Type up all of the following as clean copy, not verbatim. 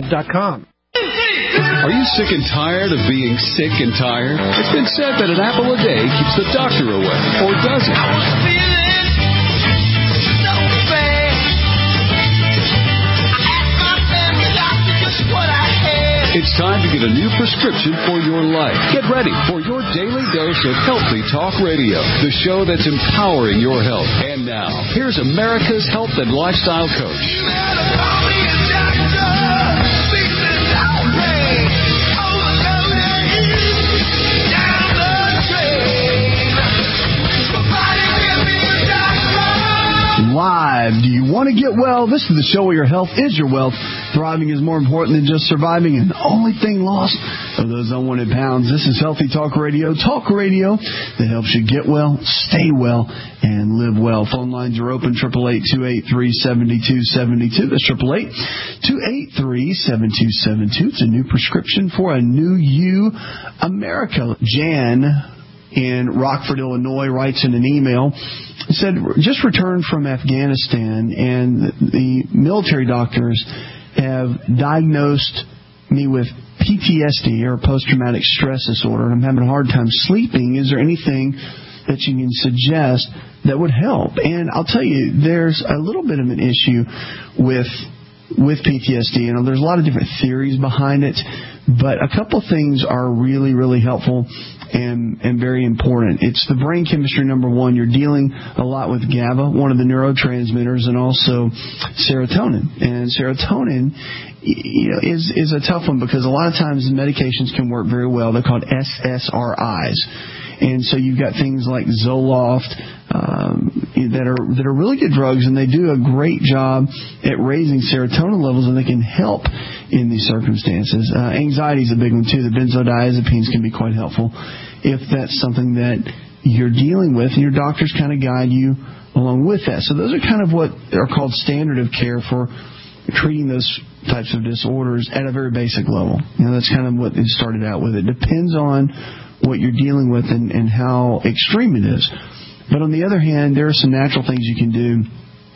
.com. Are you sick and tired of being sick and tired? It's been said that an apple a day keeps the doctor away, or does it? It's time to get a new prescription for your life. Get ready for your daily dose of Healthy Talk Radio, the show that's empowering your health. And now, here's America's health and lifestyle coach. Live. Do you want to get well? This is the show where your health is your wealth. Thriving is more important than just surviving, and the only thing lost are those unwanted pounds. This is Healthy Talk Radio that helps you get well, stay well, and live well. Phone lines are open, 888-283-7272. That's 888-283-7272. It's a new prescription for a new you, America. Jan in Rockford, Illinois, writes in an email, said, just returned from Afghanistan, and the military doctors have diagnosed me with PTSD, or post-traumatic stress disorder, and I'm having a hard time sleeping. Is there anything that you can suggest that would help? And I'll tell you, there's a little bit of an issue with PTSD. You know, there's a lot of different theories behind it, but a couple things are really, really helpful and very important. It's the brain chemistry, number one. You're dealing a lot with GABA, one of the neurotransmitters, and also serotonin. And serotonin, you know, is a tough one because a lot of times medications can work very well. They're called SSRIs. And so you've got things like Zoloft that are really good drugs, and they do a great job at raising serotonin levels, and they can help in these circumstances. Anxiety is a big one, too. The benzodiazepines can be quite helpful if that's something that you're dealing with, and your doctors kind of guide you along with that. So those are kind of what are called standard of care for treating those types of disorders at a very basic level. You know, that's kind of what it started out with. It depends on what you're dealing with and how extreme it is. But on the other hand, there are some natural things you can do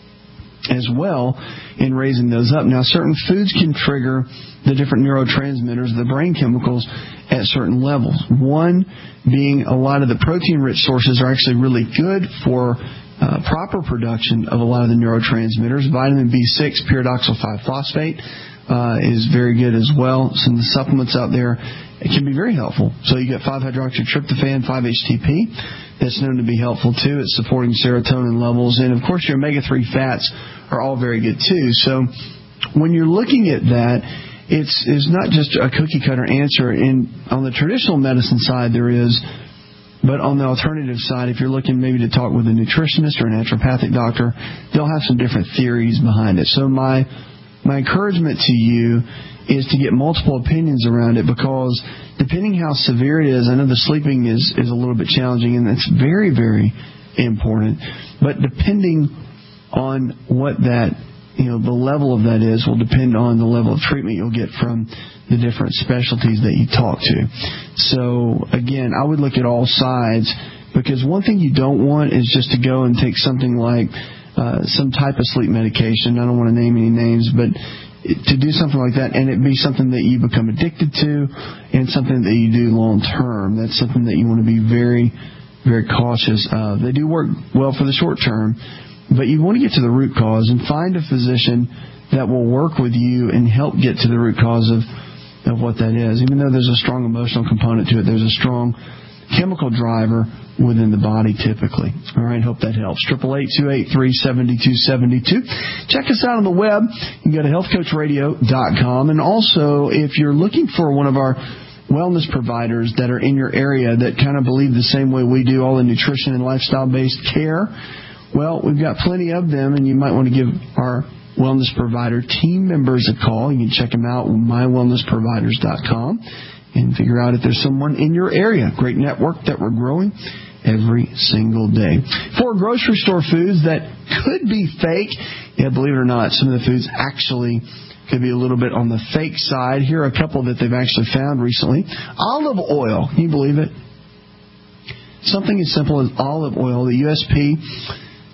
as well in raising those up. Now, certain foods can trigger the different neurotransmitters, the brain chemicals, at certain levels. One being a lot of the protein-rich sources are actually really good for proper production of a lot of the neurotransmitters. Vitamin B6, pyridoxal 5-phosphate, is very good as well. Some of the supplements out there, it can be very helpful. So you get 5-hydroxytryptophan, 5-HTP. That's known to be helpful, too. It's supporting serotonin levels. And, of course, your omega-3 fats are all very good, too. So when you're looking at that, it's not just a cookie-cutter answer. On the traditional medicine side, there is. But on the alternative side, if you're looking maybe to talk with a nutritionist or a naturopathic doctor, they'll have some different theories behind it. So my encouragement to you is to get multiple opinions around it, because depending how severe it is, I know the sleeping is a little bit challenging, and that's very, very important. But depending on what that, the level of that is, will depend on the level of treatment you'll get from the different specialties that you talk to. So, again, I would look at all sides, because one thing you don't want is just to go and take something like some type of sleep medication. I don't want to name any names, but to do something like that and it be something that you become addicted to and something that you do long term. That's something that you want to be very, very cautious of. They do work well for the short term, but you want to get to the root cause and find a physician that will work with you and help get to the root cause of what that is. Even though there's a strong emotional component to it, there's a strong chemical driver within the body typically. All right, hope that helps. 888-283-7272. Check us out on the web. You can go to healthcoachradio.com. And also, if you're looking for one of our wellness providers that are in your area that kind of believe the same way we do, all the nutrition and lifestyle-based care, well, we've got plenty of them, and you might want to give our wellness provider team members a call. You can check them out at mywellnessproviders.com and figure out if there's someone in your area. Great network that we're growing every single day. For grocery store foods that could be fake, believe it or not, some of the foods actually could be a little bit on the fake side. Here are a couple that they've actually found recently. Olive oil. Can you believe it? Something as simple as olive oil. The USP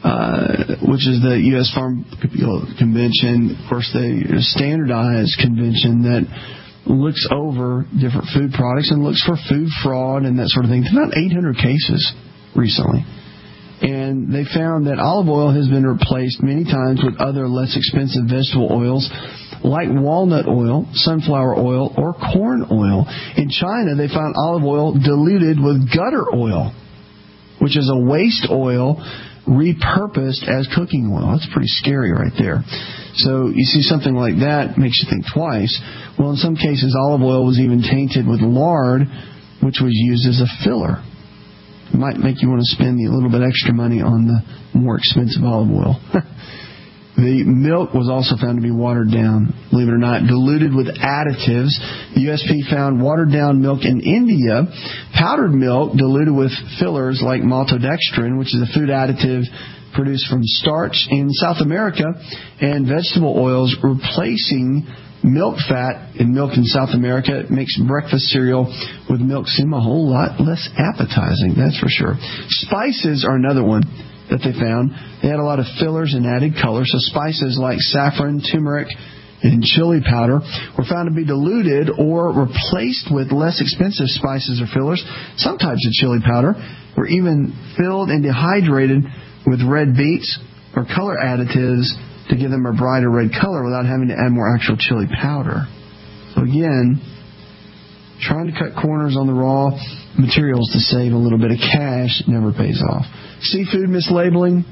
which is the U.S. Farm Convention, of course, the standardized convention that looks over different food products and looks for food fraud and that sort of thing. There's about 800 cases recently. And they found that olive oil has been replaced many times with other less expensive vegetable oils like walnut oil, sunflower oil, or corn oil. In China, they found olive oil diluted with gutter oil, which is a waste oil repurposed as cooking oil. That's pretty scary right there. So you see something like that, makes you think twice. Well, in some cases, olive oil was even tainted with lard, which was used as a filler. It might make you want to spend a little bit extra money on the more expensive olive oil. The milk was also found to be watered down, believe it or not, diluted with additives. The USP found watered down milk in India, powdered milk diluted with fillers like maltodextrin, which is a food additive produced from starch in South America, and vegetable oils replacing milk fat in milk in South America. It makes breakfast cereal with milk seem a whole lot less appetizing, that's for sure. Spices are another one that they found. They had a lot of fillers and added color. So spices like saffron, turmeric, and chili powder were found to be diluted or replaced with less expensive spices or fillers. Some types of chili powder were even filled and dehydrated with red beets or color additives to give them a brighter red color without having to add more actual chili powder. So again, trying to cut corners on the raw materials to save a little bit of cash never pays off. Seafood mislabeling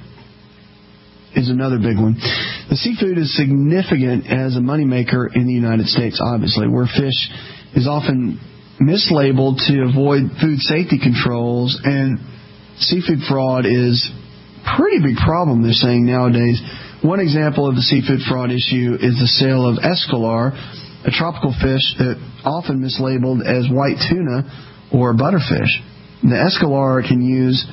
is another big one. The seafood is significant as a moneymaker in the United States, obviously, where fish is often mislabeled to avoid food safety controls, and seafood fraud is a pretty big problem, they're saying nowadays. One example of the seafood fraud issue is the sale of escolar, a tropical fish that often mislabeled as white tuna or butterfish. The escolar can use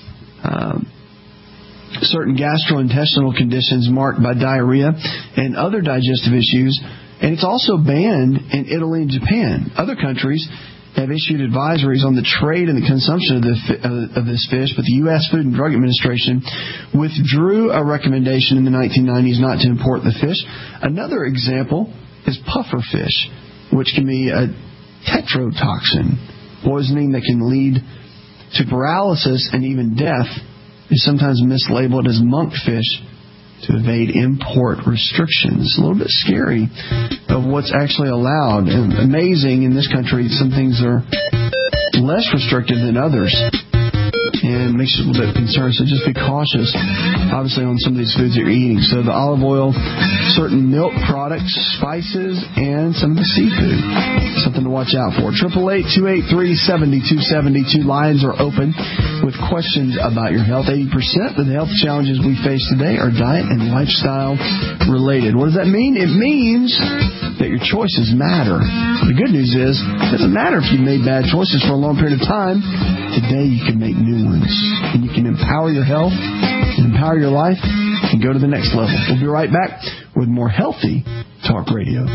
certain gastrointestinal conditions marked by diarrhea and other digestive issues, and it's also banned in Italy and Japan. Other countries have issued advisories on the trade and the consumption of this fish, but the U.S. Food and Drug Administration withdrew a recommendation in the 1990s not to import the fish. Another example is puffer fish, which can be a tetrotoxin, poisoning that can lead to paralysis and even death, is sometimes mislabeled as monkfish to evade import restrictions. A little bit scary of what's actually allowed. And amazing, in this country, some things are less restricted than others. And makes you a little bit concerned. So just be cautious, obviously, on some of these foods that you're eating. So the olive oil, certain milk products, spices, and some of the seafood. Something to watch out for. 888-283-7272. Lines are open with questions about your health. 80% of the health challenges we face today are diet and lifestyle related. What does that mean? It means that your choices matter. The good news is, it doesn't matter if you've made bad choices for a long period of time. Today you can make new ones. And you can empower your health and empower your life and go to the next level. We'll be right back with more Healthy Talk Radio.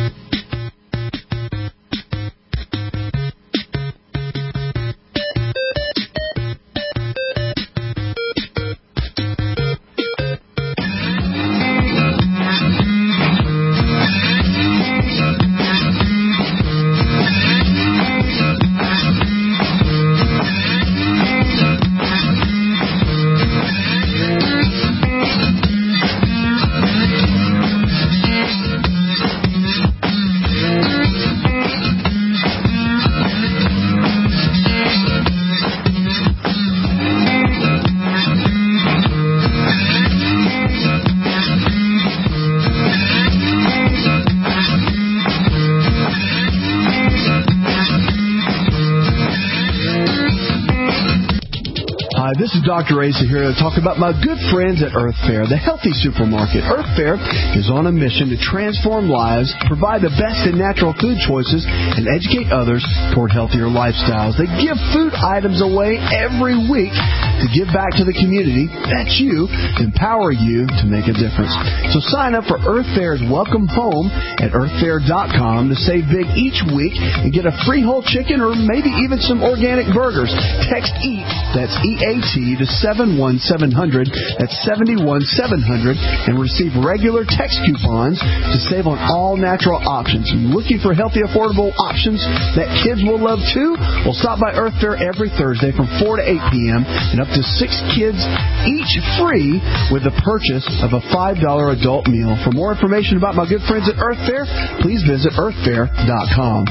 This is Dr. Asa here to talk about my good friends at Earth Fare, the healthy supermarket. Earth Fare is on a mission to transform lives, provide the best in natural food choices, and educate others toward healthier lifestyles. They give food items away every week to give back to the community. That's you, to empower you to make a difference. So sign up for Earth Fare's Welcome Home at earthfare.com to save big each week and get a free whole chicken or maybe even some organic burgers. Text EAT, that's EAT, to 71700. That's 71700, and receive regular text coupons to save on all natural options. Looking for healthy, affordable options that kids will love too? Well, stop by Earth Fare every Thursday from 4 to 8 p.m. and up to 6 kids each free with the purchase of a $5 adult meal. For more information about my good friends at Earth Fare, please visit earthfare.com.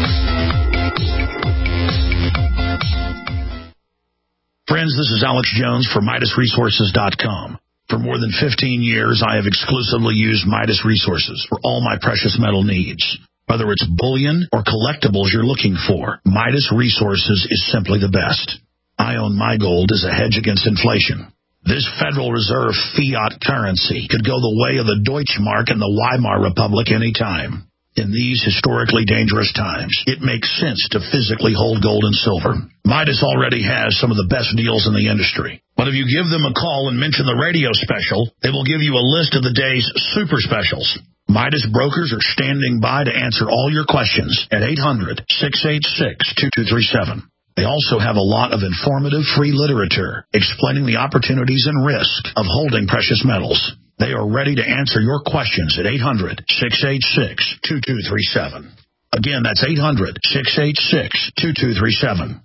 Friends, this is Alex Jones for MidasResources.com. For more than 15 years, I have exclusively used Midas Resources for all my precious metal needs. Whether it's bullion or collectibles you're looking for, Midas Resources is simply the best. I own my gold as a hedge against inflation. This Federal Reserve fiat currency could go the way of the Deutschmark and the Weimar Republic any time. In these historically dangerous times, it makes sense to physically hold gold and silver. Midas already has some of the best deals in the industry. But if you give them a call and mention the radio special, they will give you a list of the day's super specials. Midas brokers are standing by to answer all your questions at 800-686-2237. They also have a lot of informative free literature explaining the opportunities and risk of holding precious metals. They are ready to answer your questions at 800-686-2237. Again, that's 800-686-2237.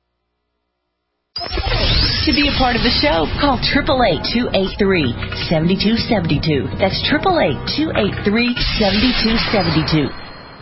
To be a part of the show, call 888-283-7272. That's 888-283-7272.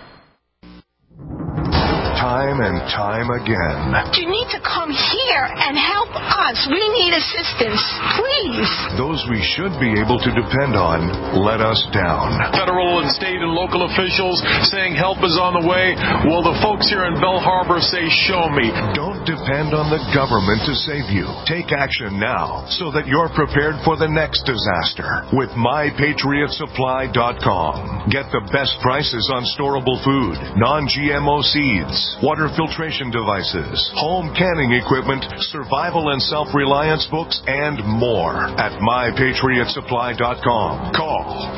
Time and time again. You need to come here and help us. We need assistance, please. Those we should be able to depend on let us down. Federal and state and local officials saying help is on the way. Well, the folks here in Bell Harbor say, show me. Don't depend on the government to save you. Take action now so that you're prepared for the next disaster with MyPatriotSupply.com. Get the best prices on storable food, non-GMO seeds, water filtration devices, home canning equipment, survival and self-reliance books, and more at MyPatriotSupply.com. Call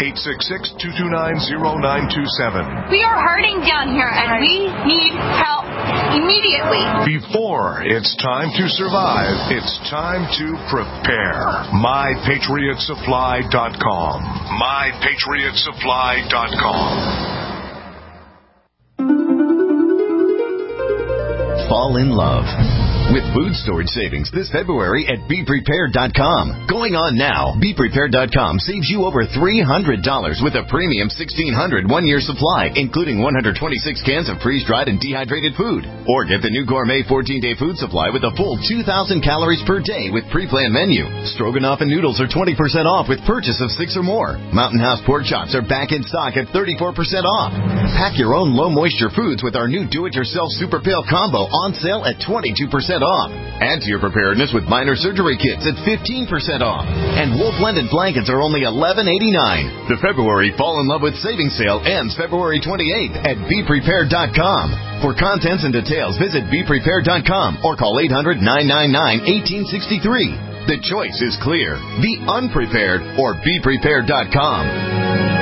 866-229-0927. We are hurting down here, and we need help immediately. Before it's time to survive, it's time to prepare. MyPatriotSupply.com. MyPatriotSupply.com. Fall in love with food storage savings this February at BePrepared.com. Going on now, BePrepared.com saves you over $300 with a premium 1,600 one-year supply, including 126 cans of freeze-dried and dehydrated food. Or get the new gourmet 14-day food supply with a full 2,000 calories per day with pre-planned menu. Stroganoff and noodles are 20% off with purchase of 6 or more. Mountain House pork chops are back in stock at 34% off. Pack your own low-moisture foods with our new do-it-yourself Super Pail Combo on sale at 22% off. Add to your preparedness with minor surgery kits at 15% off. And wool blended blankets are only $11.89. The February Fall in Love with Savings Sale ends February 28th at BePrepared.com. For contents and details, visit BePrepared.com or call 800-999-1863. The choice is clear. Be unprepared or BePrepared.com.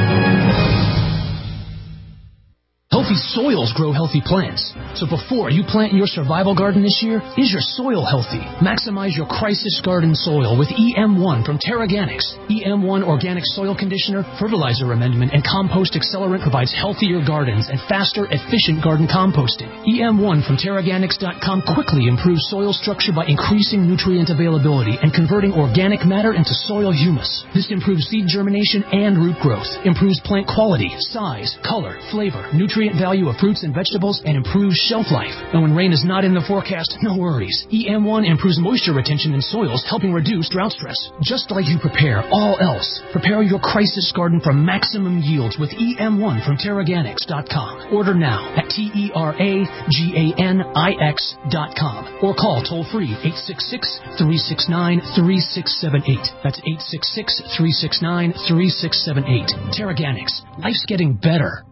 Healthy soils grow healthy plants. So before you plant your survival garden this year, is your soil healthy? Maximize your crisis garden soil with EM1 from TerraGanix. EM1 Organic Soil Conditioner, Fertilizer Amendment, and Compost Accelerant provides healthier gardens and faster, efficient garden composting. EM1 from TerraGanix.com quickly improves soil structure by increasing nutrient availability and converting organic matter into soil humus. This improves seed germination and root growth, improves plant quality, size, color, flavor, nutrient value of fruits and vegetables, and improves shelf life. And when rain is not in the forecast, no worries. EM1 improves moisture retention in soils, helping reduce drought stress. Just like you prepare all else, prepare your crisis garden for maximum yields with EM1 from TerraGanix.com. Order now at TerraGanix.com or call toll-free 866-369-3678. That's 866-369-3678. TerraGanix. Life's getting better.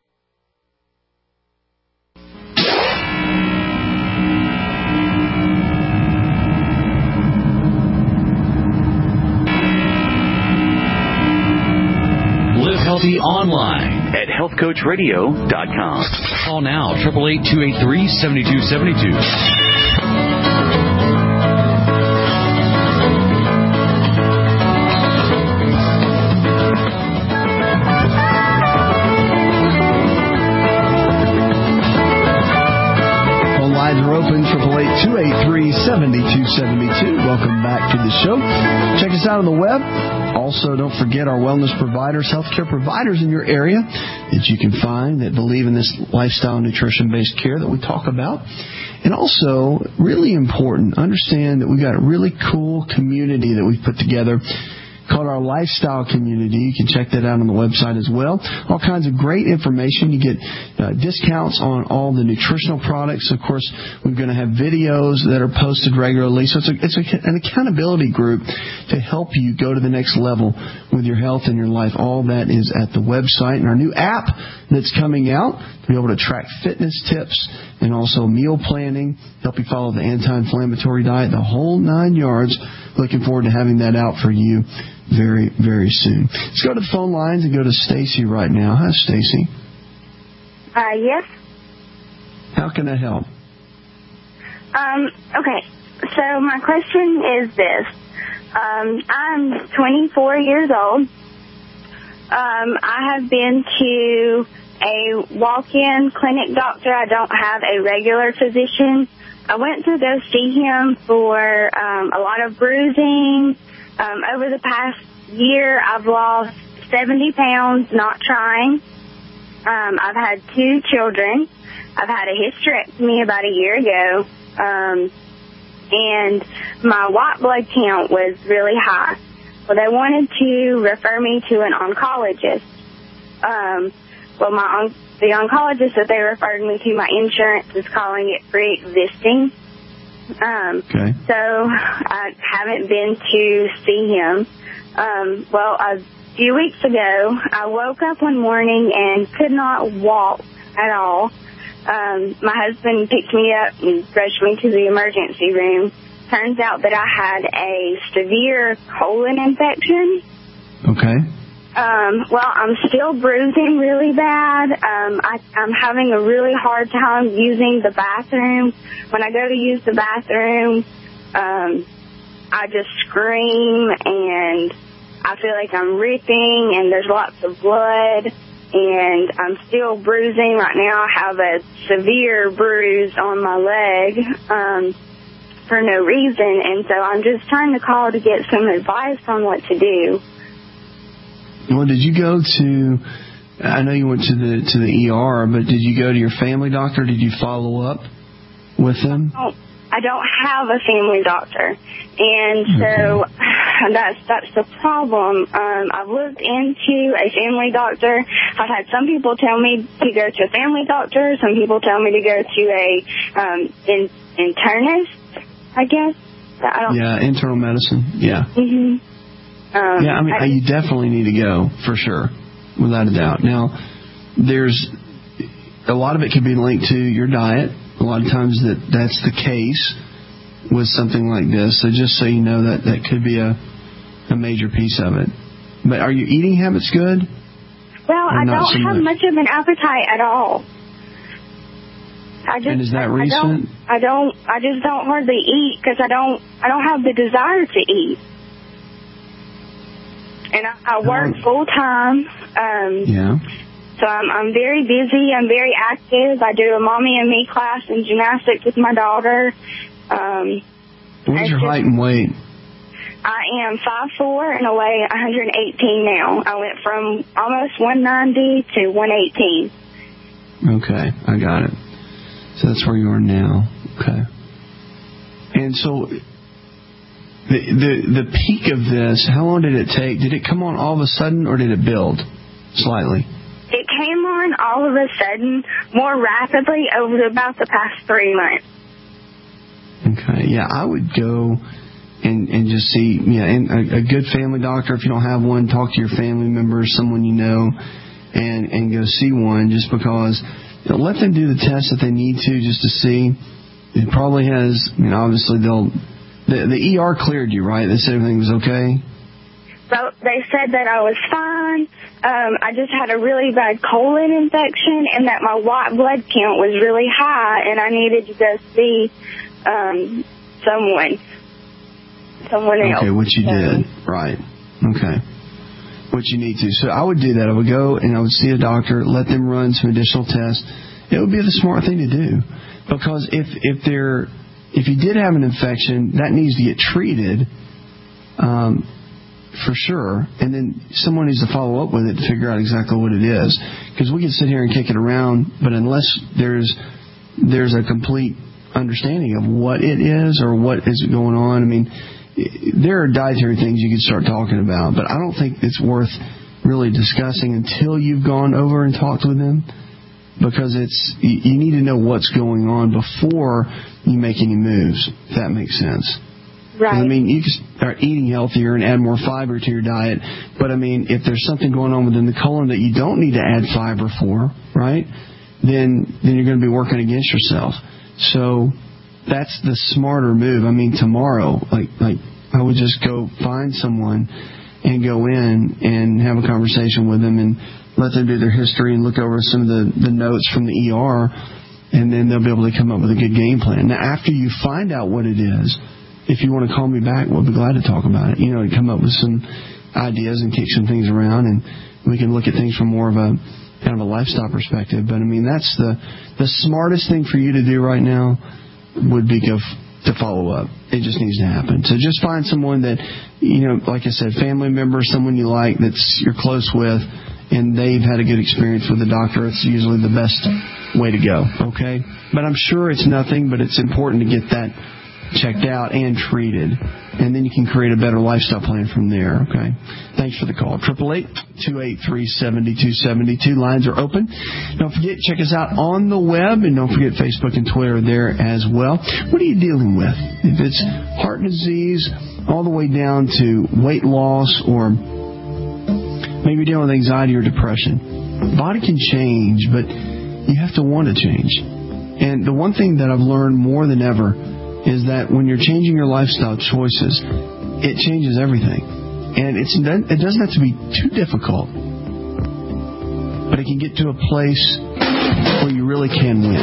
Healthy online at healthcoachradio.com. Call now, 888-283-7272. 283-7272. Welcome back to the show. Check us out on the web. Also, don't forget our wellness providers, healthcare providers in your area that you can find that believe in this lifestyle nutrition-based care that we talk about. And also, really important, understand that we've got a really cool community that we've put together called our Lifestyle Community. You can check that out on the website as well. All kinds of great information. You get discounts on all the nutritional products. Of course, we're going to have videos that are posted regularly. So it's an accountability group to help you go to the next level with your health and your life. All that is at the website. And our new app that's coming out to be able to track fitness tips and also meal planning, help you follow the anti-inflammatory diet, the whole 9 yards. Looking forward to having that out for you very, very soon. Let's go to the phone lines and go to Stacy right now. Hi, Stacy. Yes. How can I help? Okay. So my question is this. I'm 24 years old. I have been to a walk-in clinic doctor. I don't have a regular physician. I went to go see him for a lot of bruising. Over the past year, I've lost 70 pounds not trying. I've had 2 children. I've had a hysterectomy about a year ago. And my white blood count was really high. Well, they wanted to refer me to an oncologist. The oncologist that they referred me to, my insurance is calling it pre-existing. Okay. So I haven't been to see him. A few weeks ago, I woke up one morning and could not walk at all. My husband picked me up and rushed me to the emergency room. Turns out that I had a severe colon infection. Okay. I'm still bruising really bad. I'm having a really hard time using the bathroom. When I go to use the bathroom, I just scream and I feel like I'm ripping and there's lots of blood and I'm still bruising. Right now I have a severe bruise on my leg for no reason, and so I'm just trying to call to get some advice on what to do. Well, did you go to, I know you went to the ER, but did you go to your family doctor? Did you follow up with them? I don't have a family doctor, and so that's the problem. I've looked into a family doctor. I've had some people tell me to go to a family doctor. Some people tell me to go to a internist, I guess. Yeah, internal medicine. Yeah. Mm-hmm. You definitely need to go, for sure, without a doubt. Now, there's a lot of it can be linked to your diet. A lot of times that's the case with something like this. So just so you know, that could be a major piece of it. But are your eating habits good? Well, I don't have much of an appetite at all. And is that recent? I just don't hardly eat because I don't have the desire to eat. And I work full time. Yeah. So I'm very busy. I'm very active. I do a mommy and me class in gymnastics with my daughter. What's your height and weight? I am 5'4" and I weigh 118 now. I went from almost 190 to 118. Okay, I got it. So that's where you are now. Okay. And so the peak of this, how long did it take? Did it come on all of a sudden or did it build slightly? It came on all of a sudden, more rapidly over about the past 3 months. Okay, yeah, I would go and just see, and a good family doctor. If you don't have one, talk to your family members, someone you know, and go see one. Just because, let them do the tests that they need to, just to see. It probably has, obviously the ER cleared you, right? They said everything was okay. So they said that I was fine. I just had a really bad colon infection and that my white blood count was really high and I needed to go see someone else. Okay, what you did. Right. Okay. What you need to. So I would do that. I would go and I would see a doctor, let them run some additional tests. It would be the smart thing to do. Because if if you did have an infection, that needs to get treated for sure, and then someone needs to follow up with it to figure out exactly what it is. Because we can sit here and kick it around, but unless there's a complete understanding of what it is or what is going on, I mean, there are dietary things you can start talking about, but I don't think it's worth really discussing until you've gone over and talked with them, because you need to know what's going on before you make any moves, if that makes sense. Right. I mean, you can start eating healthier and add more fiber to your diet, but I mean, if there's something going on within the colon that you don't need to add fiber for, right, then you're going to be working against yourself. So that's the smarter move. I mean, tomorrow, like I would just go find someone and go in and have a conversation with them and let them do their history and look over some of the notes from the ER, and then they'll be able to come up with a good game plan. Now, after you find out what it is, if you want to call me back, we'll be glad to talk about it. You know, come up with some ideas and kick some things around, and we can look at things from more of a kind of a lifestyle perspective. But I mean, that's the smartest thing for you to do right now would be to follow up. It just needs to happen. So just find someone that, you know, like I said, family member, someone you like that's you're close with, and they've had a good experience with the doctor. It's usually the best way to go. Okay, but I'm sure it's nothing, but it's important to get that checked out and treated, and then you can create a better lifestyle plan from there. Okay, thanks for the call. 888-283-7272. Lines are open. Don't forget, check us out on the web, and don't forget Facebook and Twitter there as well. What are you dealing with? If it's heart disease all the way down to weight loss, or maybe you're dealing with anxiety or depression, the body can change, but you have to want to change. And the one thing that I've learned more than ever is that when you're changing your lifestyle choices, it changes everything. And it doesn't have to be too difficult, but it can get to a place where you really can win.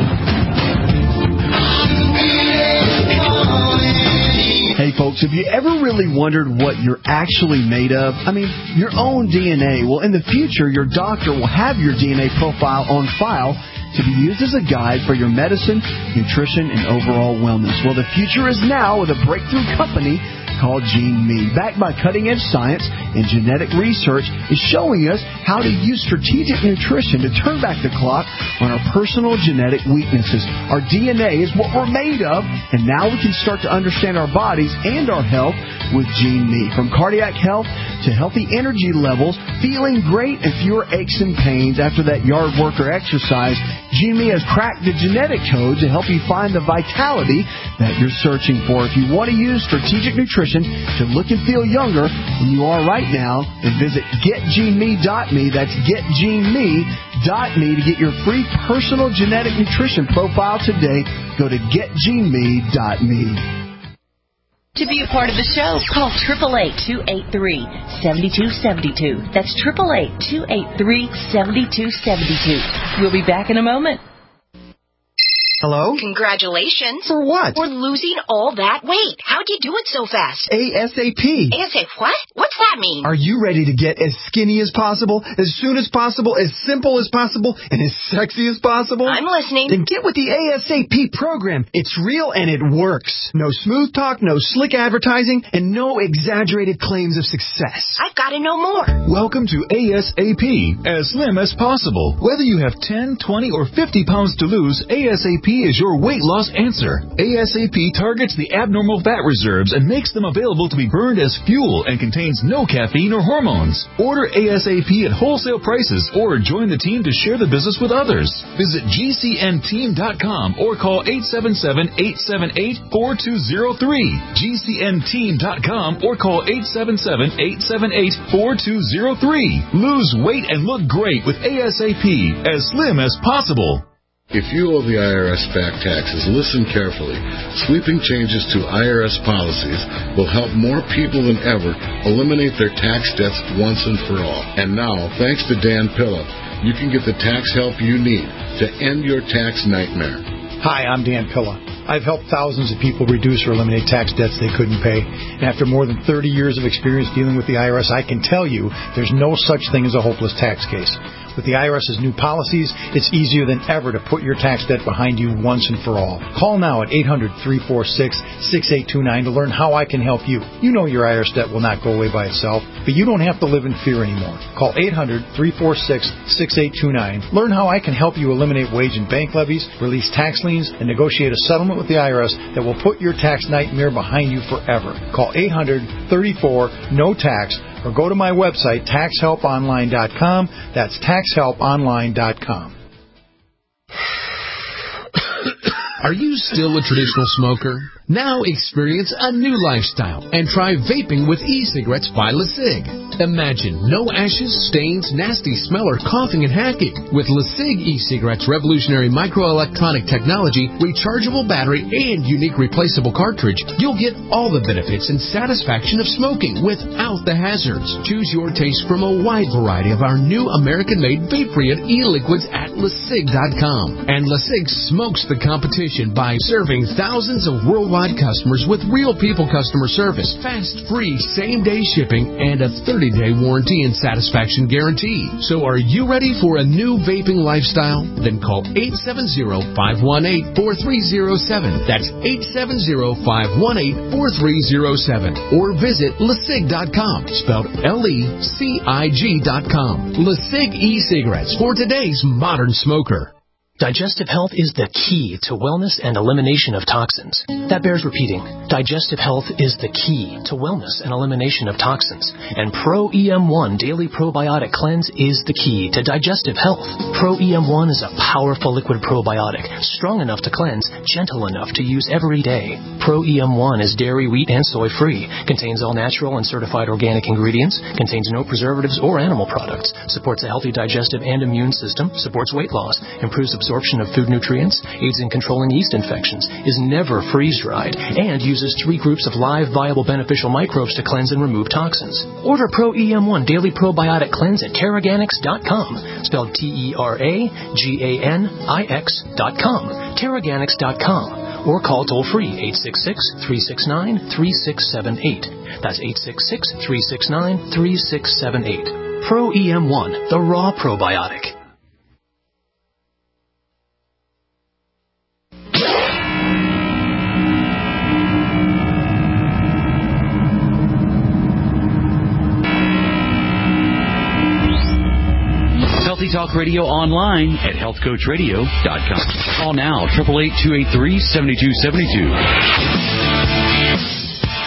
Hey folks, have you ever really wondered what you're actually made of? I mean, your own DNA. Well, in the future, your doctor will have your DNA profile on file to be used as a guide for your medicine, nutrition, and overall wellness. Well, the future is now with a breakthrough company called GeneMe. Backed by cutting-edge science and genetic research, is showing us how to use strategic nutrition to turn back the clock on our personal genetic weaknesses. Our DNA is what we're made of, and now we can start to understand our bodies and our health with GeneMe. From cardiac health to healthy energy levels, feeling great, and fewer aches and pains after that yard work or exercise, GeneMe has cracked the genetic code to help you find the vitality that you're searching for. If you want to use strategic nutrition to look and feel younger than you are right now, then visit getgeneme.me. That's getgeneme.me to get your free personal genetic nutrition profile today. Go to getgeneme.me. To be a part of the show, call 888-283-7272. That's 888-283-7272. We'll be back in a moment. Hello? Congratulations. For what? For losing all that weight. How'd you do it so fast? ASAP. ASAP what? What's that mean? Are you ready to get as skinny as possible, as soon as possible, as simple as possible, and as sexy as possible? I'm listening. Then get with the ASAP program. It's real and it works. No smooth talk, no slick advertising, and no exaggerated claims of success. I've got to know more. Welcome to ASAP, as slim as possible. Whether you have 10, 20, or 50 pounds to lose, ASAP is your weight loss answer. ASAP targets the abnormal fat reserves and makes them available to be burned as fuel and contains no caffeine or hormones. Order ASAP at wholesale prices or join the team to share the business with others. Visit GCNteam.com or call 877-878-4203. GCNteam.com or call 877-878-4203. Lose weight and look great with ASAP, as slim as possible. If you owe the IRS back taxes, listen carefully. Sweeping changes to IRS policies will help more people than ever eliminate their tax debts once and for all. And now, thanks to Dan Pilla, you can get the tax help you need to end your tax nightmare. Hi, I'm Dan Pilla. I've helped thousands of people reduce or eliminate tax debts they couldn't pay. And after more than 30 years of experience dealing with the IRS, I can tell you there's no such thing as a hopeless tax case. With the IRS's new policies, it's easier than ever to put your tax debt behind you once and for all. Call now at 800-346-6829 to learn how I can help you. You know your IRS debt will not go away by itself, but you don't have to live in fear anymore. Call 800-346-6829. Learn how I can help you eliminate wage and bank levies, release tax liens, and negotiate a settlement with the IRS that will put your tax nightmare behind you forever. Call 800-34-NO-TAX or go to my website, taxhelponline.com. That's taxhelponline.com. Are you still a traditional smoker? Now experience a new lifestyle and try vaping with e-cigarettes by LeSig. Imagine no ashes, stains, nasty smell, or coughing and hacking. With LeSig e-cigarettes' revolutionary microelectronic technology, rechargeable battery, and unique replaceable cartridge, you'll get all the benefits and satisfaction of smoking without the hazards. Choose your taste from a wide variety of our new American-made vape-free e-liquids at LeSig.com. And LeSig smokes the competition by serving thousands of worldwide customers with real people customer service, fast, free, same-day shipping, and a 30-day warranty and satisfaction guarantee. So are you ready for a new vaping lifestyle? Then call 870-518-4307. That's 870-518-4307. Or visit LeSig.com, spelled LECIG.com. LeSig e-cigarettes for today's modern smoker. Digestive health is the key to wellness and elimination of toxins. That bears repeating. Digestive health is the key to wellness and elimination of toxins. And Pro EM1 Daily Probiotic Cleanse is the key to digestive health. Pro EM1 is a powerful liquid probiotic, strong enough to cleanse, gentle enough to use every day. Pro EM1 is dairy, wheat, and soy free, contains all natural and certified organic ingredients, contains no preservatives or animal products, supports a healthy digestive and immune system, supports weight loss, improves absorption of food nutrients, aids in controlling yeast infections, is never freeze-dried, and uses 3 groups of live, viable, beneficial microbes to cleanse and remove toxins. Order Pro EM1 Daily Probiotic Cleanse at Teraganix.com, spelled Teraganix.com, Teraganix.com, or call toll-free 866-369-3678. That's 866-369-3678. Pro EM1, the raw probiotic. Healthy Talk Radio online at healthcoachradio.com. Call now, 888-283-7272.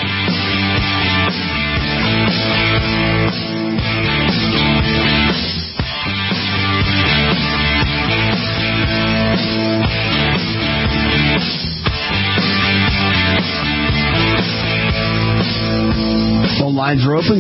Lines are open,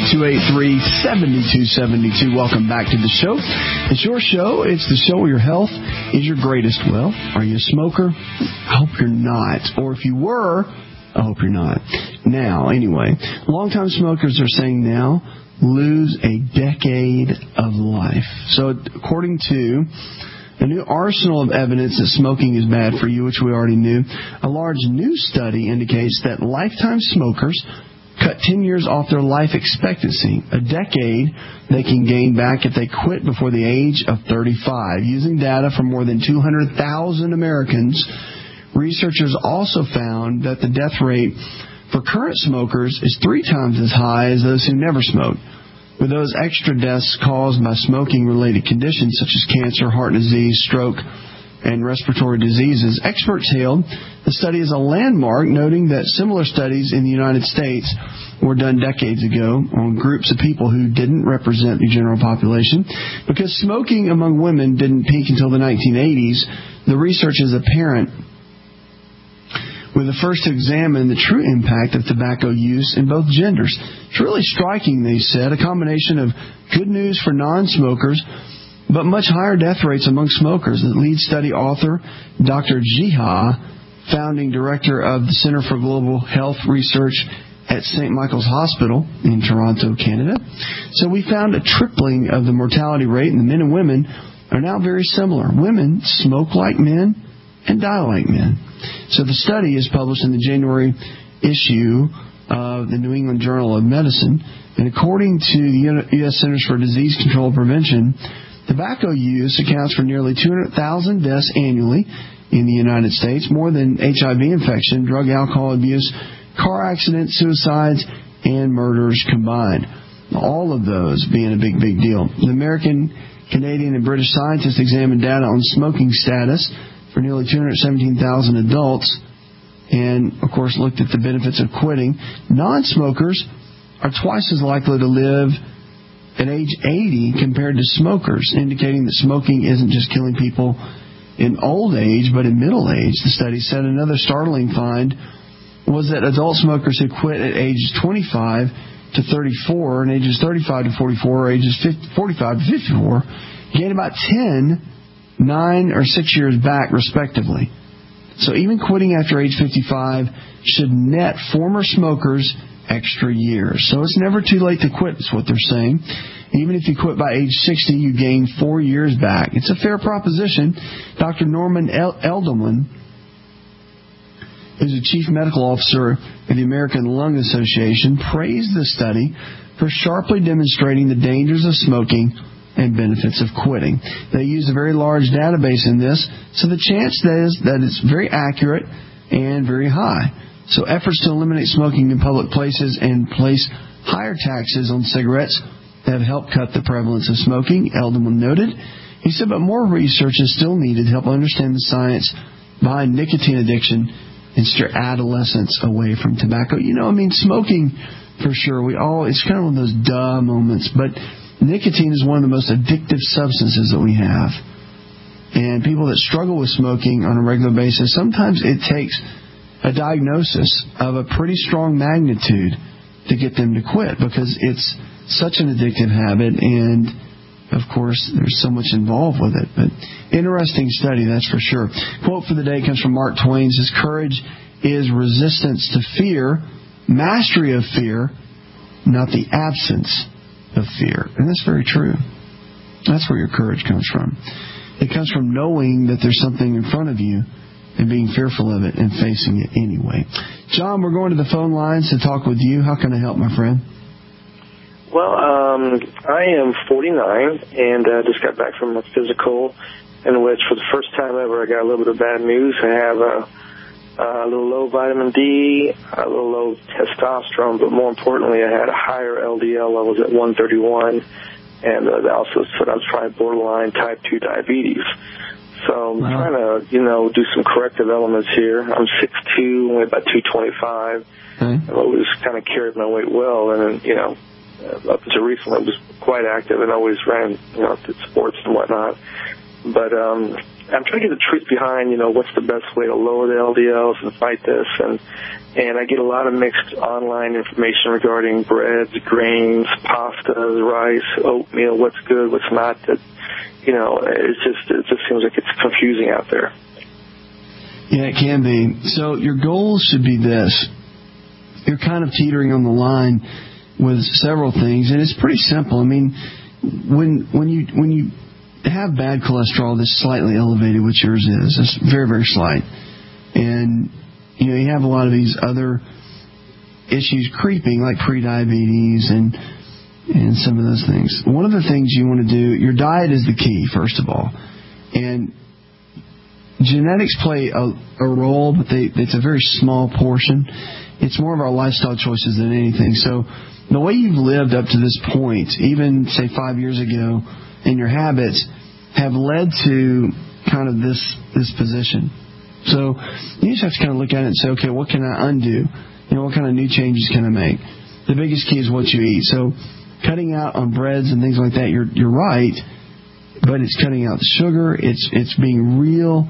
888-283-7272. Welcome back to the show. It's your show. It's the show where your health is your greatest wealth. Are you a smoker? I hope you're not. Or if you were, I hope you're not. Now, anyway, longtime smokers are saying now, lose a decade of life. So according to a new arsenal of evidence that smoking is bad for you, which we already knew, a large new study indicates that lifetime smokers cut 10 years off their life expectancy, a decade they can gain back if they quit before the age of 35. Using data from more than 200,000 Americans, researchers also found that the death rate for current smokers is 3 times as high as those who never smoked. With those extra deaths caused by smoking-related conditions such as cancer, heart disease, stroke, and respiratory diseases, experts hailed the study as a landmark, noting that similar studies in the United States were done decades ago on groups of people who didn't represent the general population. Because smoking among women didn't peak until the 1980s, the research is apparent. We're the first to examine the true impact of tobacco use in both genders. It's really striking, they said, a combination of good news for non-smokers, but much higher death rates among smokers. The lead study author, Dr. Jiha, founding director of the Center for Global Health Research at St. Michael's Hospital in Toronto, Canada. So we found a tripling of the mortality rate, and the men and women are now very similar. Women smoke like men and die like men. So the study is published in the January issue of the New England Journal of Medicine, and according to the U.S. Centers for Disease Control and Prevention, Tobacco use accounts for nearly 200,000 deaths annually in the United States, more than HIV infection, drug alcohol abuse, car accidents, suicides, and murders combined. All of those being a big, big deal. The American, Canadian, and British scientists examined data on smoking status for nearly 217,000 adults and, of course, looked at the benefits of quitting. Non-smokers are twice as likely to live at age 80 compared to smokers, indicating that smoking isn't just killing people in old age, but in middle age. The study said another startling find was that adult smokers who quit at ages 25 to 34 and ages 35 to 44 or ages 45 to 54 gained about 10, 9, or 6 years back, respectively. So even quitting after age 55 should net former smokers extra years. So it's never too late to quit, is what they're saying. Even if you quit by age 60, you gain 4 years back. It's a fair proposition. Dr. Norman Edelman, who's the chief medical officer of the American Lung Association, praised the study for sharply demonstrating the dangers of smoking and benefits of quitting. They use a very large database in this, so the chance is that it's very accurate and very high. So efforts to eliminate smoking in public places and place higher taxes on cigarettes have helped cut the prevalence of smoking, Edelman noted. He said, but more research is still needed to help understand the science behind nicotine addiction and steer adolescents away from tobacco. Smoking, for sure, it's kind of one of those duh moments, but nicotine is one of the most addictive substances that we have. And people that struggle with smoking on a regular basis, sometimes it takes a diagnosis of a pretty strong magnitude to get them to quit, because it's such an addictive habit, and of course there's so much involved with it. But interesting study, that's for sure. Quote for the day comes from Mark Twain. It says, courage is resistance to fear, mastery of fear, not the absence of fear. And that's very true. That's where your courage comes from. It comes from knowing that there's something in front of you and being fearful of it and facing it anyway. John, we're going to the phone lines to talk with you. How can I help, my friend? Well, I am 49 and just got back from a physical in which for the first time ever I got a little bit of bad news. I have a little low vitamin D, a little low testosterone, but more importantly I had a higher LDL levels at 131, and they also said I was probably borderline type 2 diabetes. So I'm trying to, do some corrective elements here. I'm 6'2", only about 225. I've always kind of carried my weight well, and up until recently I was quite active and always ran, did sports and whatnot. But I'm trying to get the truth behind, what's the best way to lower the LDLs and fight this. And I get a lot of mixed online information regarding breads, grains, pastas, rice, oatmeal, what's good, what's not. That, it just seems like it's confusing out there. Yeah, it can be. So your goals should be this. You're kind of teetering on the line with several things, and it's pretty simple. I mean, when you have bad cholesterol that's slightly elevated, which yours is, it's very, very slight, and you have a lot of these other issues creeping, like prediabetes and some of those things. One of the things you want to do, your diet is the key, first of all, and genetics play a role, but it's a very small portion. It's more of our lifestyle choices than anything. So the way you've lived up to this point, even, say, 5 years ago, and your habits have led to kind of this position. So you just have to kind of look at it and say, okay, what can I undo? What kind of new changes can I make? The biggest key is what you eat. So cutting out on breads and things like that, you're right, but it's cutting out the sugar. It's being real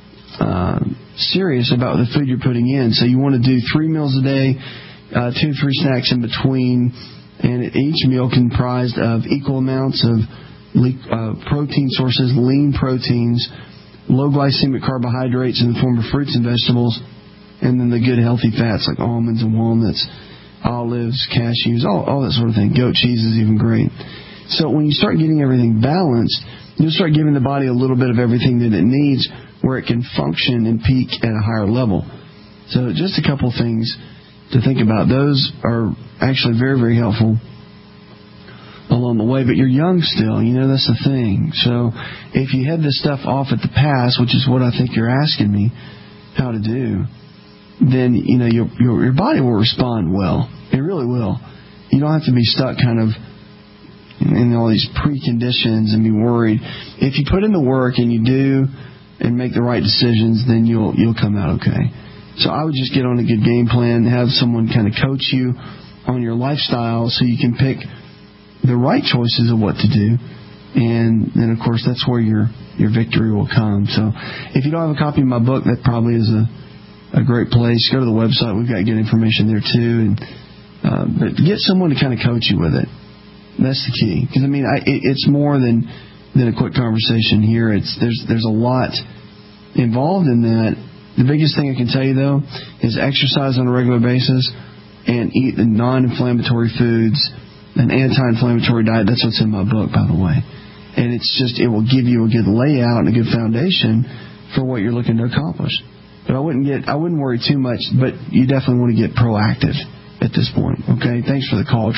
serious about the food you're putting in. So you want to do 3 meals a day, 2 or 3 snacks in between, and each meal comprised of equal amounts of protein sources, lean proteins, low glycemic carbohydrates in the form of fruits and vegetables, and then the good healthy fats like almonds and walnuts, olives, cashews, all that sort of thing. Goat cheese is even great. So when you start getting everything balanced, you'll start giving the body a little bit of everything that it needs where it can function and peak at a higher level. So just a couple things to think about. Those are actually very, very helpful, along along the way, but you're young still. That's the thing. So if you head this stuff off at the pass, which is what I think you're asking me how to do, then, your body will respond well. It really will. You don't have to be stuck kind of in all these preconditions and be worried. If you put in the work and you do and make the right decisions, then you'll come out okay. So I would just get on a good game plan, have someone kind of coach you on your lifestyle so you can pick the right choices of what to do. And then, of course, that's where your victory will come. So if you don't have a copy of my book, that probably is a great place. Go to the website. We've got good information there, too. But get someone to kind of coach you with it. That's the key. Because, it's more than a quick conversation here. There's a lot involved in that. The biggest thing I can tell you, though, is exercise on a regular basis and eat the non-inflammatory foods, an anti-inflammatory diet. That's what's in my book, by the way. And it will give you a good layout and a good foundation for what you're looking to accomplish. But I wouldn't worry too much, but you definitely want to get proactive at this point. Okay, thanks for the call.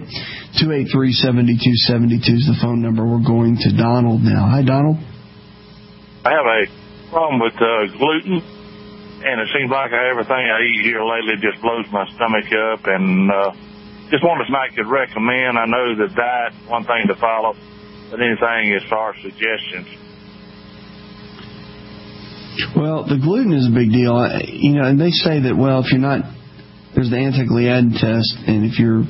888-283-7272 is the phone number. We're going to Donald now. Hi, Donald. I have a problem with gluten, and it seems like everything I eat here lately just blows my stomach up, and just wondering if I could recommend. I know the diet, one thing to follow, but anything as far as suggestions. Well, the gluten is a big deal. And they say that, well, if you're not, there's the anti-gliadin test, and if you're,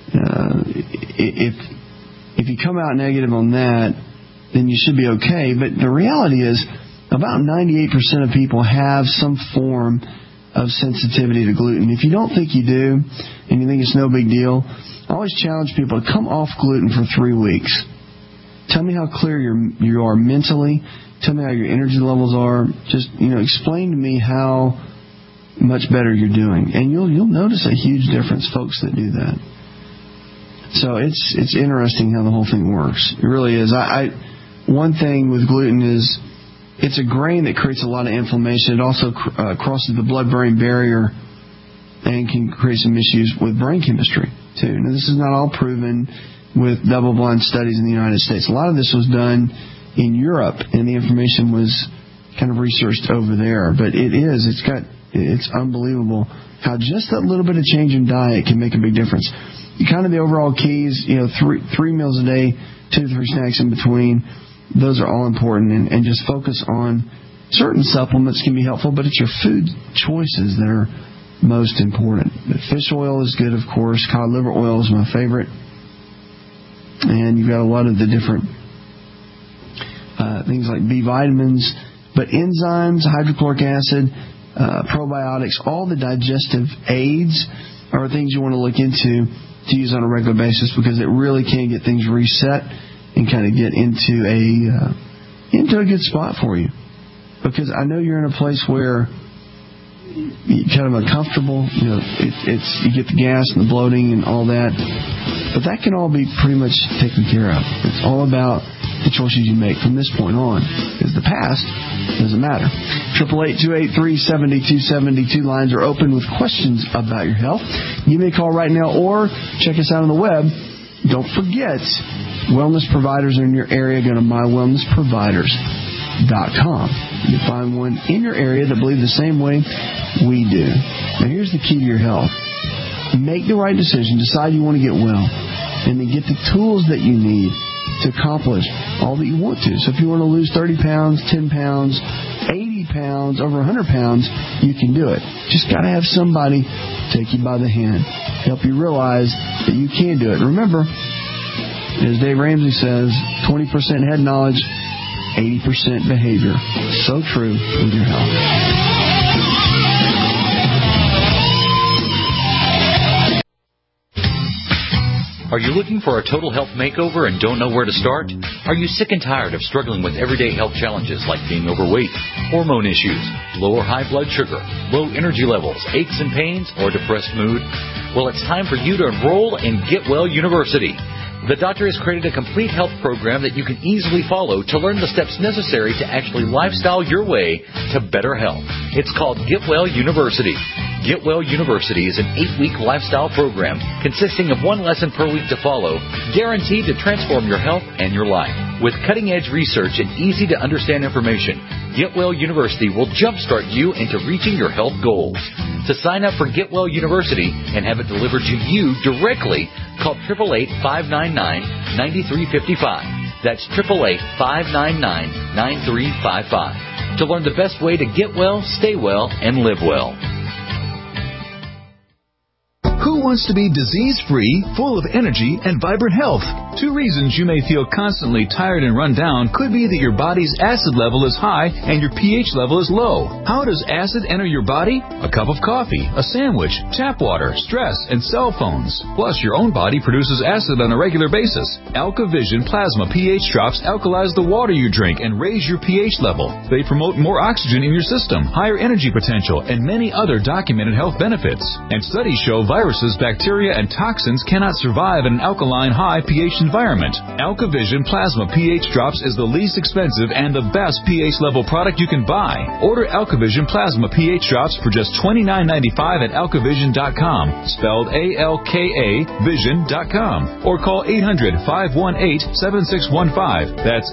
if you come out negative on that, then you should be okay. But the reality is, about 98% of people have some form of sensitivity to gluten. If you don't think you do, and you think it's no big deal, I always challenge people to come off gluten for 3 weeks. Tell me how clear you are mentally. Tell me how your energy levels are. Just, explain to me how much better you're doing. And you'll notice a huge difference, folks that do that. So it's interesting how the whole thing works. It really is. One thing with gluten is it's a grain that creates a lot of inflammation. It also crosses the blood-brain barrier and can create some issues with brain chemistry, too. Now, this is not all proven with double-blind studies in the United States. A lot of this was done in Europe, and the information was kind of researched over there. But it's unbelievable how just that little bit of change in diet can make a big difference. Kind of the overall keys, three meals a day, 2 to 3 snacks in between. Those are all important, and just focus on certain supplements can be helpful, but it's your food choices that are most important. But fish oil is good, of course. Cod liver oil is my favorite. And you've got a lot of the different things like B vitamins, but enzymes, hydrochloric acid, probiotics, all the digestive aids are things you want to look into to use on a regular basis, because it really can get things reset and kind of get into a good spot for you. Because I know you're in a place where you're kind of uncomfortable. You get the gas and the bloating and all that, but that can all be pretty much taken care of. It's all about the choices you make from this point on, because the past doesn't matter. 888-283-7272 lines are open with questions about your health. You may call right now or check us out on the web. Don't forget, wellness providers in your area. Go to mywellnessproviders.com. You'll find one in your area that believe the same way we do. Now, here's the key to your health. Make the right decision. Decide you want to get well. And then get the tools that you need to accomplish all that you want to. So if you want to lose 30 pounds, 10 pounds, 80 pounds, over 100 pounds, you can do it. Just got to have somebody take you by the hand, help you realize that you can do it. Remember, as Dave Ramsey says, 20% head knowledge, 80% behavior. So true with your health. Are you looking for a total health makeover and don't know where to start? Are you sick and tired of struggling with everyday health challenges like being overweight, hormone issues, low or high blood sugar, low energy levels, aches and pains, or depressed mood? Well, it's time for you to enroll in Get Well University. The doctor has created a complete health program that you can easily follow to learn the steps necessary to actually lifestyle your way to better health. It's called Get Well University. Get Well University is an 8-week lifestyle program consisting of 1 lesson per week to follow, guaranteed to transform your health and your life. With cutting-edge research and easy-to-understand information, Get Well University will jumpstart you into reaching your health goals. To sign up for Get Well University and have it delivered to you directly, call 888-599-9355. That's 888-599-9355. To learn the best way to get well, stay well, and live well. Who wants to be disease-free, full of energy, and vibrant health? 2 reasons you may feel constantly tired and run down could be that your body's acid level is high and your pH level is low. How does acid enter your body? A cup of coffee, a sandwich, tap water, stress, and cell phones. Plus, your own body produces acid on a regular basis. AlkaVision Plasma pH drops alkalize the water you drink and raise your pH level. They promote more oxygen in your system, higher energy potential, and many other documented health benefits. And studies show viruses, bacteria, and toxins cannot survive in an alkaline high pH environment. AlkaVision Plasma pH Drops is the least expensive and the best pH level product you can buy. Order AlkaVision Plasma pH Drops for just $29.95 at alkavision.com, spelled A-L-K-A vision.com, or call 800-518-7615. That's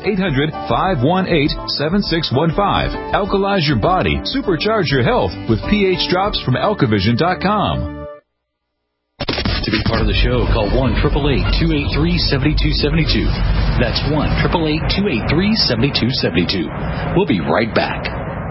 800-518-7615. Alkalize your body, supercharge your health with pH Drops from alkavision.com. To be part of the show, call 1-888-283-7272. That's 1-888-283-7272. We'll be right back.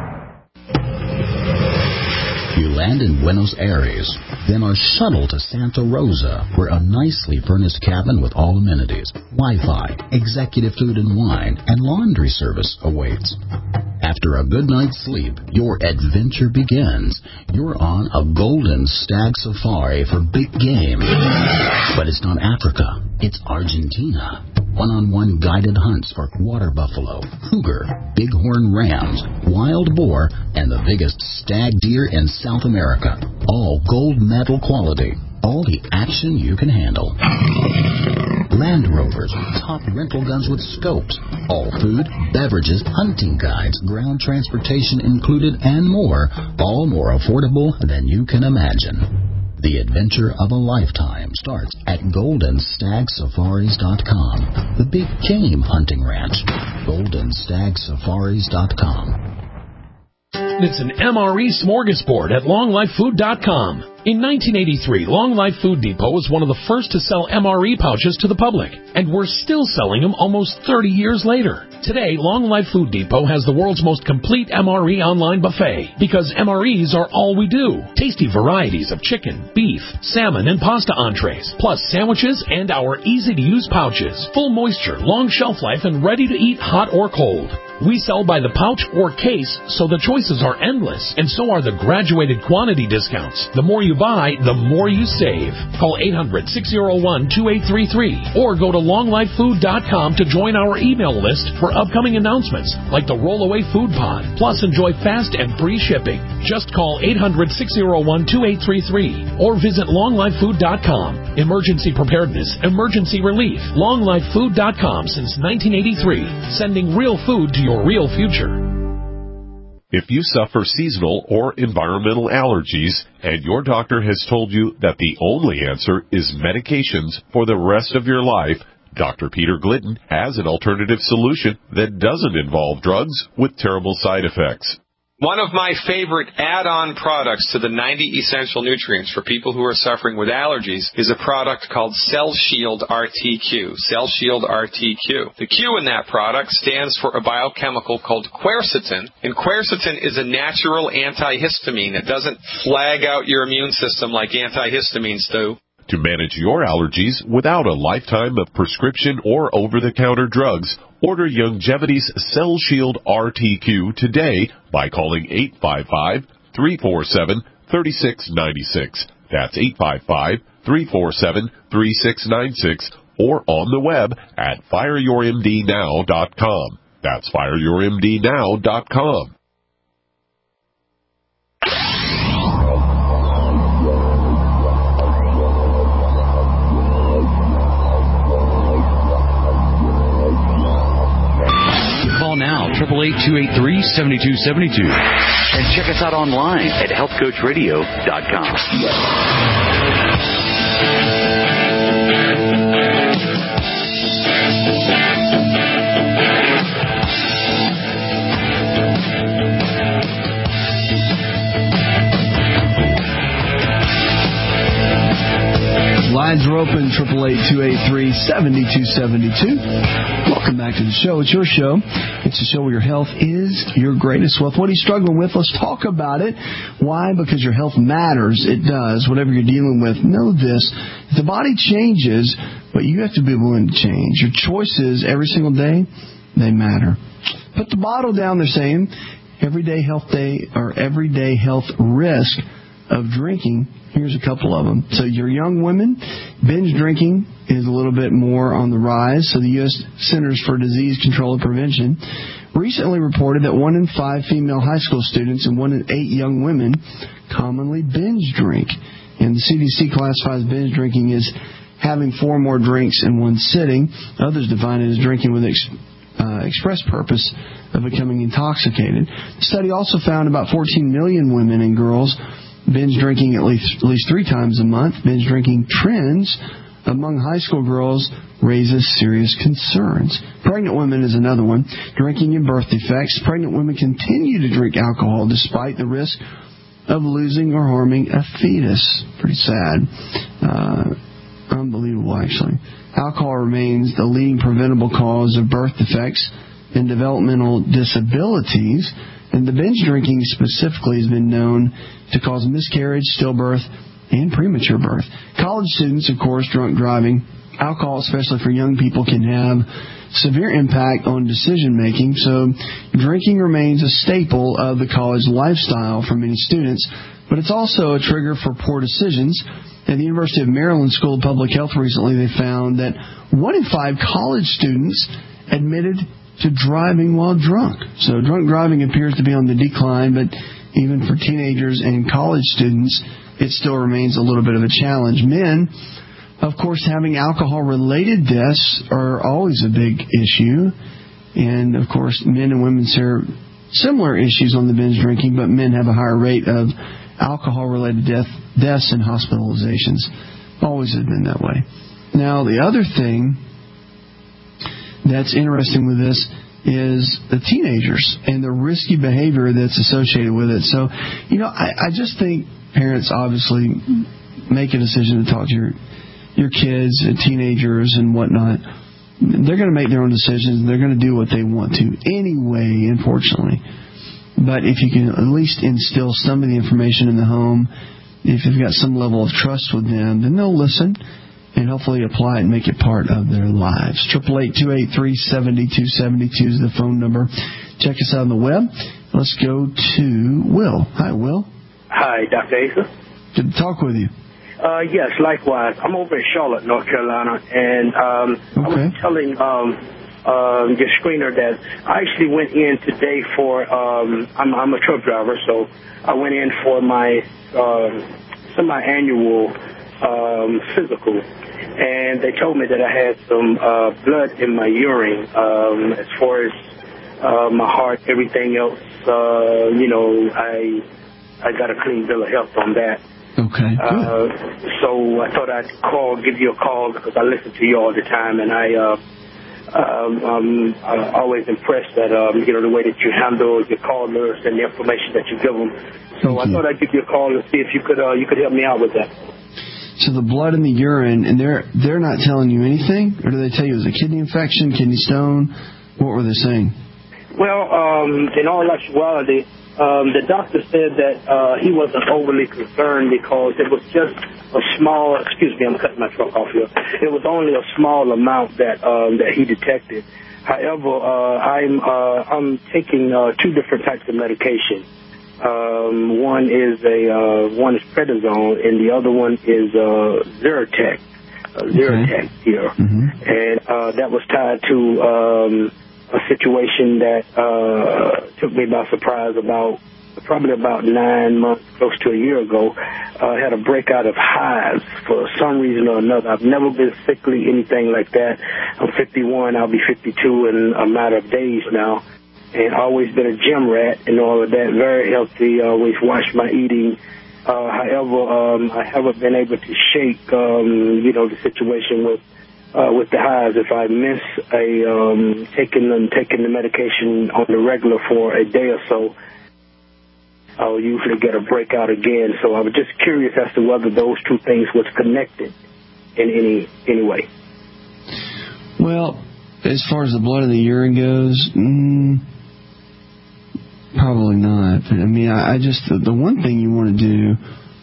You land in Buenos Aires, then are shuttled to Santa Rosa, where a nicely furnished cabin with all amenities, Wi-Fi, executive food and wine, and laundry service awaits. After a good night's sleep, your adventure begins. You're on a golden stag safari for big game. But it's not Africa. It's Argentina. One-on-one guided hunts for water buffalo, cougar, bighorn rams, wild boar, and the biggest stag deer in South America. All gold medal quality. All the action you can handle. Land Rovers, top rental guns with scopes. All food, beverages, hunting guides, ground transportation included, and more. All more affordable than you can imagine. The adventure of a lifetime starts at GoldenStagSafaris.com. The big game hunting ranch. GoldenStagSafaris.com. It's an MRE smorgasbord at LongLifeFood.com. In 1983, Long Life Food Depot was one of the first to sell MRE pouches to the public, and we're still selling them almost 30 years later. Today, Long Life Food Depot has the world's most complete MRE online buffet, because MREs are all we do. Tasty varieties of chicken, beef, salmon, and pasta entrees, plus sandwiches and our easy-to-use pouches. Full moisture, long shelf life, and ready to eat hot or cold. We sell by the pouch or case, so the choices are endless, and so are the graduated quantity discounts. The more you buy, the more you save. Call 800-601-2833 or go to longlifefood.com to join our email list for upcoming announcements like the Rollaway Food Pod. Plus, enjoy fast and free shipping. Just call 800-601-2833 or visit longlifefood.com. Emergency preparedness, emergency relief. Longlifefood.com since 1983, sending real food to your real future. If you suffer seasonal or environmental allergies and your doctor has told you that the only answer is medications for the rest of your life, Dr. Peter Glidden has an alternative solution that doesn't involve drugs with terrible side effects. One of my favorite add-on products to the 90 essential nutrients for people who are suffering with allergies is a product called Cell Shield RTQ. Cell Shield RTQ. The Q in that product stands for a biochemical called quercetin, and quercetin is a natural antihistamine. It doesn't flag out your immune system like antihistamines do. To manage your allergies without a lifetime of prescription or over-the-counter drugs, order Youngevity's Cell Shield RTQ today by calling 855-347-3696. That's 855-347-3696 or on the web at fireyourmdnow.com. That's fireyourmdnow.com. Call now, 888-283-7272. And check us out online at healthcoachradio.com. Lines are open, 888-283-7272. Welcome back to the show. It's your show. It's a show where your health is your greatest wealth. What are you struggling with? Let's talk about it. Why? Because your health matters. It does. Whatever you're dealing with, know this. The body changes, but you have to be willing to change. Your choices every single day, they matter. Put the bottle down, they're saying. Everyday health day or everyday health risk of drinking. Here's a couple of them. So your young women, binge drinking is a little bit more on the rise. So the U.S. Centers for Disease Control and Prevention recently reported that 1 in 5 female high school students and 1 in 8 young women commonly binge drink. And the CDC classifies binge drinking as having 4 more drinks in one sitting. Others define it as drinking with express purpose of becoming intoxicated. The study also found about 14 million women and girls binge drinking at least 3 times a month. Binge drinking trends among high school girls raises serious concerns. Pregnant women is another one. Drinking and birth defects. Pregnant women continue to drink alcohol despite the risk of losing or harming a fetus. Pretty sad. Unbelievable, actually. Alcohol remains the leading preventable cause of birth defects and developmental disabilities. And the binge drinking specifically has been known to cause miscarriage, stillbirth, and premature birth. College students, of course, drunk driving. Alcohol, especially for young people, can have severe impact on decision making. So drinking remains a staple of the college lifestyle for many students, but it's also a trigger for poor decisions. At the University of Maryland School of Public Health recently, they found that 1 in 5 college students admitted to driving while drunk. So drunk driving appears to be on the decline, but even for teenagers and college students, it still remains a little bit of a challenge. Men, of course, having alcohol-related deaths are always a big issue. And, of course, men and women share similar issues on the binge drinking, but men have a higher rate of alcohol-related deaths and hospitalizations. Always has been that way. Now, the other thing that's interesting with this is the teenagers and the risky behavior that's associated with it. So, I just think parents obviously make a decision to talk to your kids and teenagers and whatnot. They're going to make their own decisions. They're going to do what they want to anyway, unfortunately. But if you can at least instill some of the information in the home, if you've got some level of trust with them, then they'll listen and hopefully apply it and make it part of their lives. 888-283-7272 is the phone number. Check us out on the web. Let's go to Will. Hi, Will. Hi, Dr. Asa. Good to talk with you. Yes, likewise. I'm over in Charlotte, North Carolina, and I was telling your screener that I actually went in today for, I'm a truck driver, so I went in for my semi-annual physical, and they told me that I had some blood in my urine as far as my heart, everything else. I got a clean bill of health on that. Okay. So I thought I'd give you a call because I listen to you all the time, and I'm always impressed that the way that you handle your callers and the information that you give them. So I thought I'd give you a call and see if you could help me out with that. So the blood in the urine, and they're not telling you anything, or do they tell you it was a kidney infection, kidney stone? What were they saying? Well, in all actuality, the doctor said that he wasn't overly concerned because it was just a small. Excuse me, I'm cutting my truck off here. It was only a small amount that he detected. However, I'm taking 2 different types of medication. One is prednisone, and the other one is Zyrtec here, and that was tied to a situation that took me by surprise probably about 9 months, close to a year ago. I had a breakout of hives for some reason or another. I've never been sickly, anything like that. I'm 51. I'll be 52 in a matter of days now. and always been a gym rat and all of that. Very healthy. Always watch my eating. However, I haven't been able to shake, the situation with the highs. If I miss taking the medication on the regular for a day or so, I'll usually get a breakout again. So I was just curious as to whether those two things was connected in any way. Well, as far as the blood in the urine goes, probably not. But, I mean, I just, the one thing you want to do,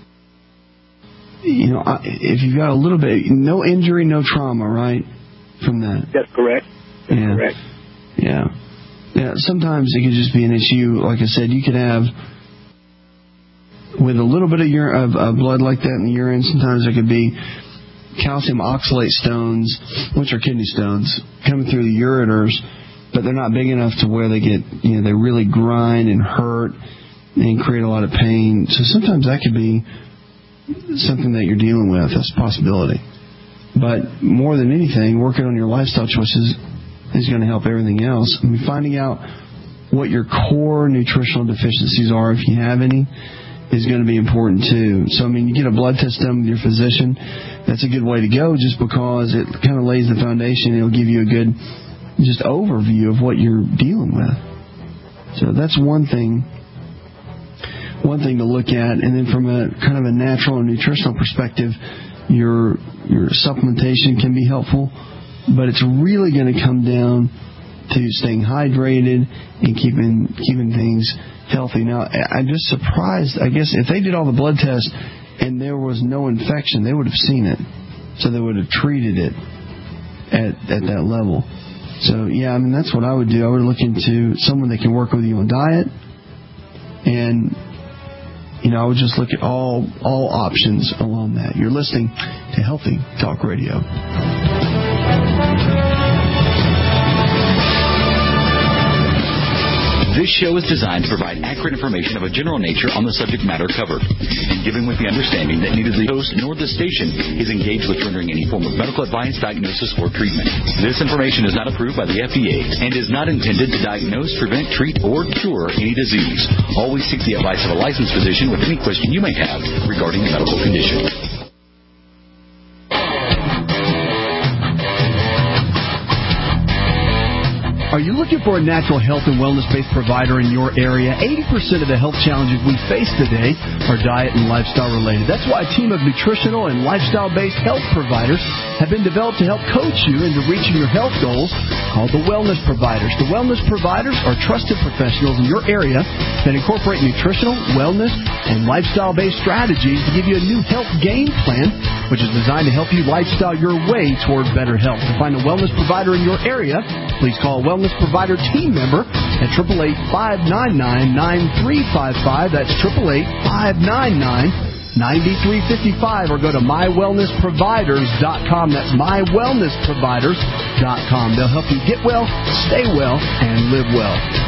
if you've got a little bit, no injury, no trauma, right, from that? That's correct. Correct. Yeah. Sometimes it could just be an issue. Like I said, you could have, with a little bit of blood like that in the urine, sometimes there could be calcium oxalate stones, which are kidney stones, coming through the ureters, but they're not big enough to where they get, they really grind and hurt and create a lot of pain. So sometimes that could be something that you're dealing with. That's a possibility. But more than anything, working on your lifestyle choices is going to help everything else. I mean, finding out what your core nutritional deficiencies are, if you have any, is going to be important too. So, I mean, you get a blood test done with your physician. That's a good way to go just because it kind of lays the foundation. It'll give you a good just overview of what you're dealing with. So that's one thing to look at. And then from a kind of a natural and nutritional perspective, your supplementation can be helpful, but it's really going to come down to staying hydrated and keeping things healthy. Now, I'm just surprised. I guess if they did all the blood tests and there was no infection, they would have seen it. So they would have treated it at that level. So, yeah, I mean, that's what I would do. I would look into someone that can work with you on diet. And, I would just look at all options along that. You're listening to Healthy Talk Radio. This show is designed to provide accurate information of a general nature on the subject matter covered, and given with the understanding that neither the host nor the station is engaged with rendering any form of medical advice, diagnosis, or treatment. This information is not approved by the FDA and is not intended to diagnose, prevent, treat, or cure any disease. Always seek the advice of a licensed physician with any question you may have regarding a medical condition. Are you looking for a natural health and wellness-based provider in your area? 80% of the health challenges we face today are diet and lifestyle related. That's why a team of nutritional and lifestyle-based health providers have been developed to help coach you into reaching your health goals, called the Wellness Providers. The Wellness Providers are trusted professionals in your area that incorporate nutritional, wellness, and lifestyle-based strategies to give you a new health game plan, which is designed to help you lifestyle your way toward better health. To find a wellness provider in your area, please call a Wellness Provider team member at 888-599-9355. That's 888-599-9355. Or go to mywellnessproviders.com. That's mywellnessproviders.com. They'll help you get well, stay well, and live well.